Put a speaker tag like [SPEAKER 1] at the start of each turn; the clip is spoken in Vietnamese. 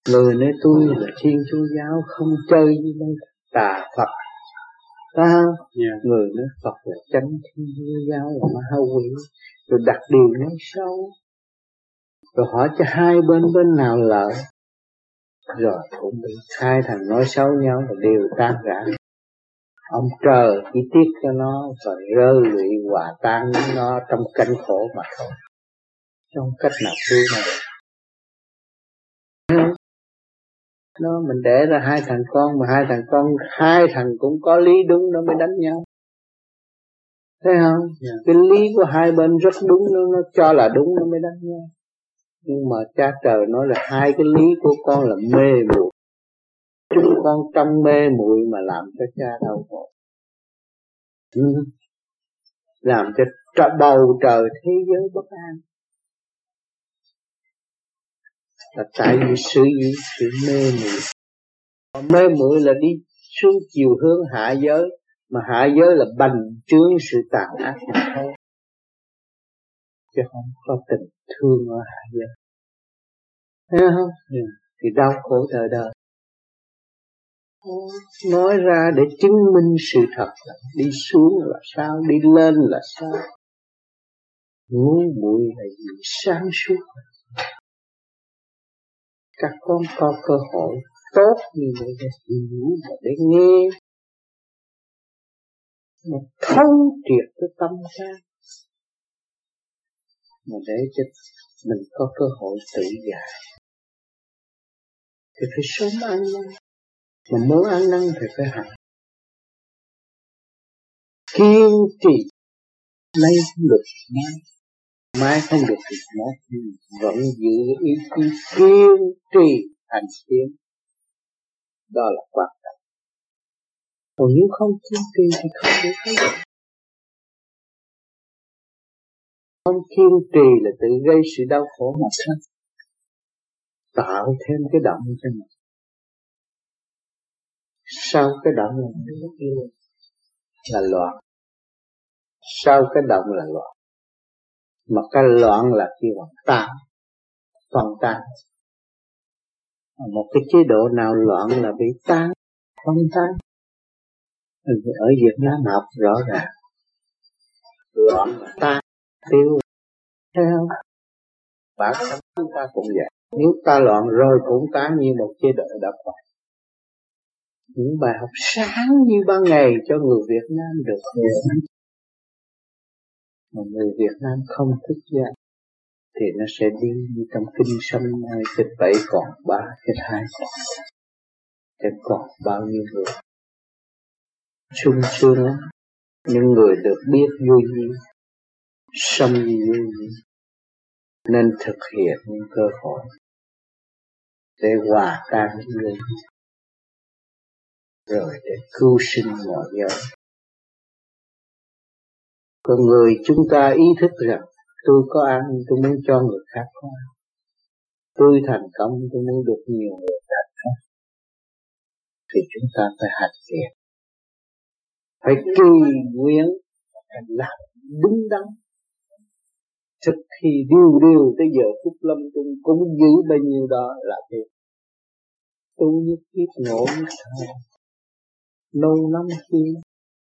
[SPEAKER 1] Người nói tôi là Thiên Chúa giáo không chơi với mấy tà Phật. Phải không? Người nói Phật là chánh, Thiên Chúa giáo là ma quỷ. Rồi đặt điều nói xấu. Rồi hỏi cho hai bên nào lợi. Rồi cũng bị hai thằng nói xấu nhau là đều tan rã. Ông trời chỉ tiếc cho nó và rơi lụy hòa tan nó trong cánh khổ mà thôi. Không cách nào cứu nó được. Nó mình đẻ ra hai thằng con mà hai thằng cũng có lý đúng nó mới đánh nhau. Thấy không? Cái lý của hai bên rất đúng, nó cho là đúng nó mới đánh nhau. Nhưng mà cha trời nói là hai cái lý của con là mê muội. Chúng con trong mê muội mà làm cho cha đau khổ. Làm cho bầu trời thế giới bất an. Là tại vì sự mê muội. Mê muội là đi xuống chiều hướng hạ giới, mà hạ giới là bành trướng sự tàn ác mà thôi, chứ không có tình thương ở hạ giới. Thấy không? Thì đau khổ đời đời. Nói ra để chứng minh sự thật là đi xuống là sao, đi lên là sao. Ngu muội là gì sáng suốt. Các con có cơ hội tốt như vậy để hiểu và để nghe, mà thấu triệt cái tâm can, mà để cho mình có cơ hội tự giải. Thì phải sớm ăn năn, mà muốn ăn năn thì phải hành. Kiên trì lấy lực mai không được thì nói vẫn giữ ý chí kiên trì hành tiến, đó là quan trọng. Còn nếu không kiên trì thì không được thấy được. Không kiên trì là tự gây sự đau khổ mà thôi, tạo thêm cái động cho mình. Sau cái động là loạn, sau cái động là loạn, mà cái loạn là khi bằng tan, phân tan. Một cái chế độ nào loạn là bị tan, phân tan. Ở Việt Nam học rõ ràng, loạn là tan, tiêu. Thấy không? Bản thân chúng ta cũng vậy. Nếu ta loạn rồi cũng tan như một chế độ đã qua. Những bài học sáng như ban ngày cho người Việt Nam được hiểu. Mà người Việt Nam không thức dậy thì nó sẽ đi như trong kinh sâm nơi cái 7 còn 3, cái 2 còn 1. Cái còn bao nhiêu người sung sướng lắm. Những người được biết vô vi, sống vô vi, nên thực hiện những cơ hội để hòa tan với rồi để cứu sinh mọi giới. Còn người chúng ta ý thức rằng tôi có ăn, tôi muốn cho người khác có ăn. Tôi thành công, tôi muốn được nhiều người thành công. Thì chúng ta phải hành thiện, phải kỳ nguyện, phải làm đúng đắn. Thực thì điều tới giờ phút lâm chung cũng giữ bao nhiêu đó là thiệt. Tu nhất kiếp ngộ nhất thời, lâu lắm kia